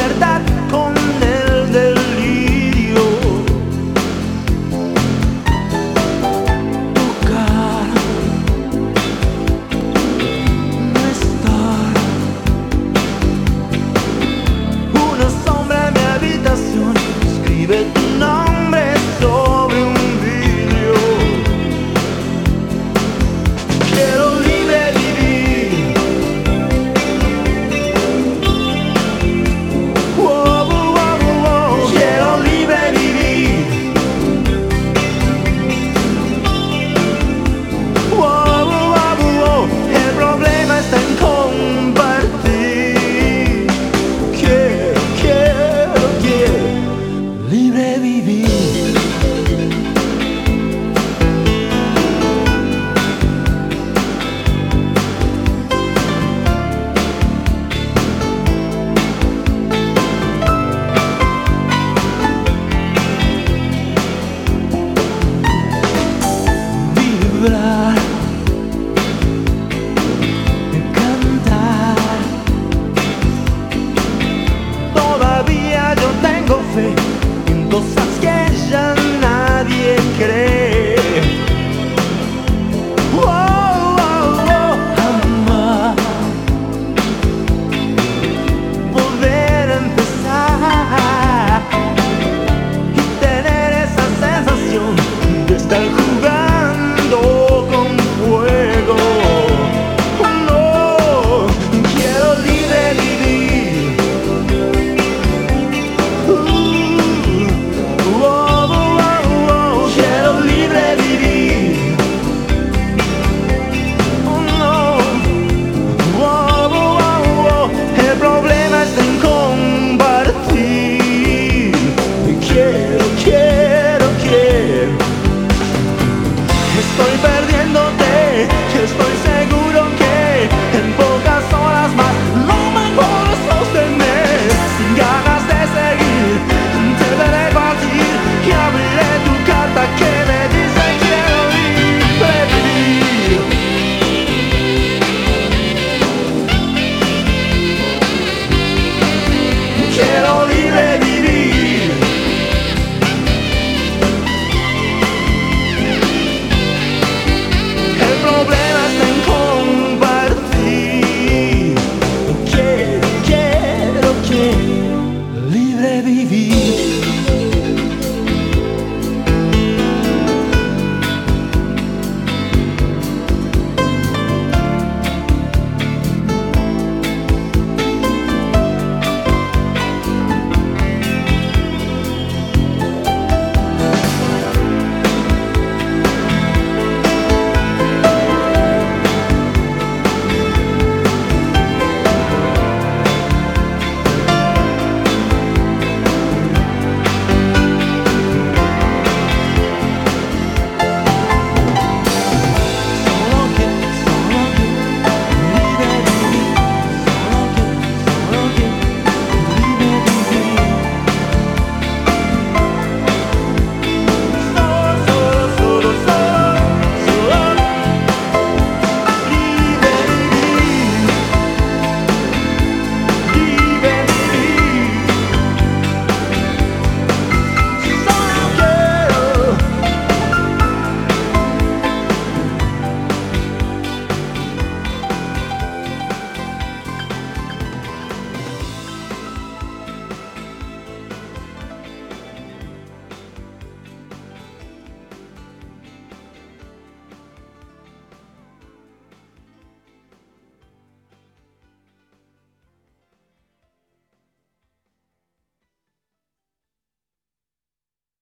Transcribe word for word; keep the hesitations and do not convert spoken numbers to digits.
libertad con el delirio. Tocar, no estar. Una sombra en mi habitación escribe tu nombre sobre un vidrio. Quiero libre vivir. Wow, wow, wow, wow. Quiero libre vivir. Wow, wow, wow, wow. El problema está en compartir. Quiero, quiero, quiero libre vivir. Vibrar, cantar. Todavía yo tengo fe en cosas